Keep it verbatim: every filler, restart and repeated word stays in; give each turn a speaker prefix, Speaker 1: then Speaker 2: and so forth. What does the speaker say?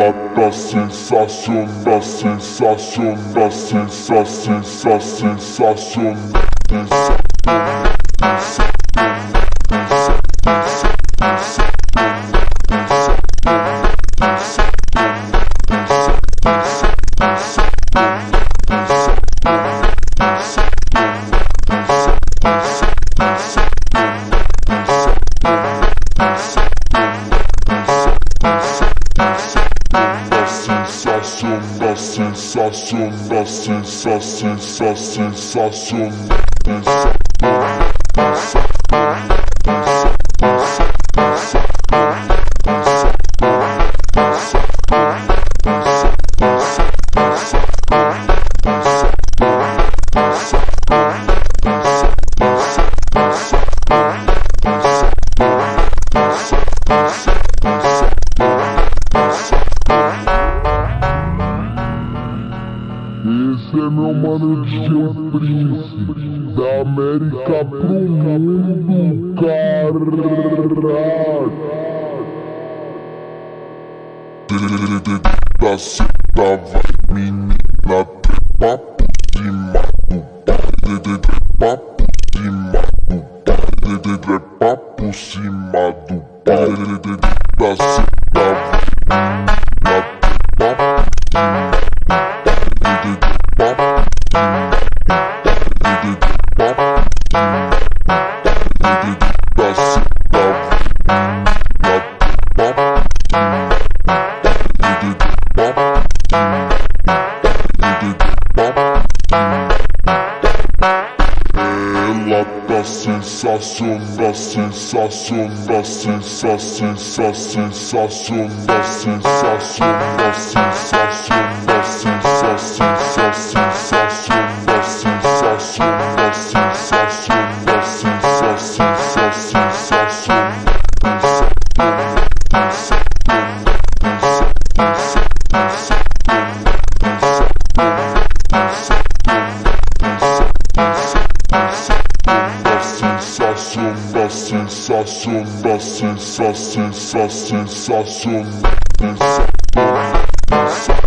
Speaker 1: Ela tá sensacional, sensacional, sensacional, sensacional, sensacional, sensacional, sensacional.
Speaker 2: Esse é meu mano D J Prince, da América pro mundo, caralho.
Speaker 1: Da cita vai menina, trepa por cima do pai, trepa por cima do pai, trepa por cima do pai, da cita vai menina, trepa por cima. Ela tá sensacional, sensacional, sensacional, sensacional, sensacional, sensacional, sensacional, sensacional, sensacional, sensacional, sensacional, sensacional. Sensacional, sensacional, sensacional, sensacional.